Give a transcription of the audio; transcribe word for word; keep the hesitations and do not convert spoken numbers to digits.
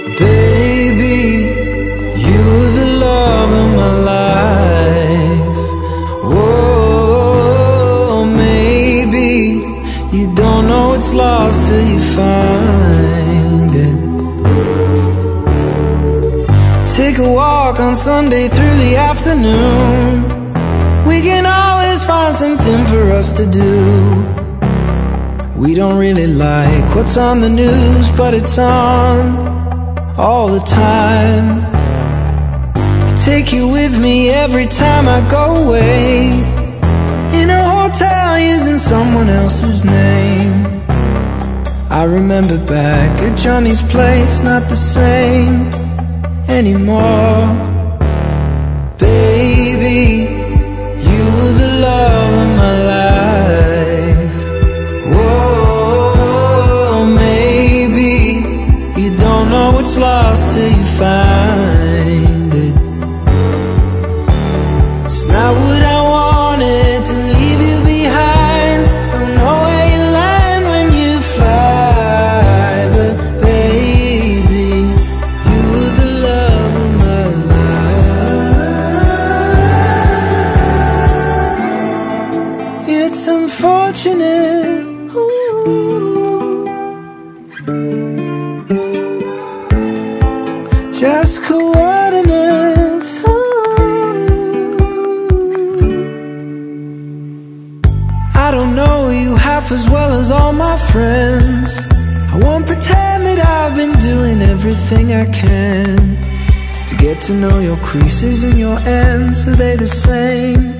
Baby, you're the love of my life. Whoa, maybe you don't know it's lost till you find it. Take a walk on Sunday through the afternoon. We can always find something for us to do. We don't really like what's on the news, but it's on all the time. I take you with me every time I go away, in a hotel using someone else's name. I remember back at Johnny's place, not the same anymore. Baby, you were the love of my life. Whoa, maybe you don't know what's lost till you find it. It's not what I wanted to leave you behind. Don't know where you land when you fly, but baby, you were the love of my life. It's unfortunate, ooh, just coordinates. Ooh. I don't know you half as well as all my friends. I won't pretend that I've been doing everything I can to get to know your creases and your ends. Are they the same?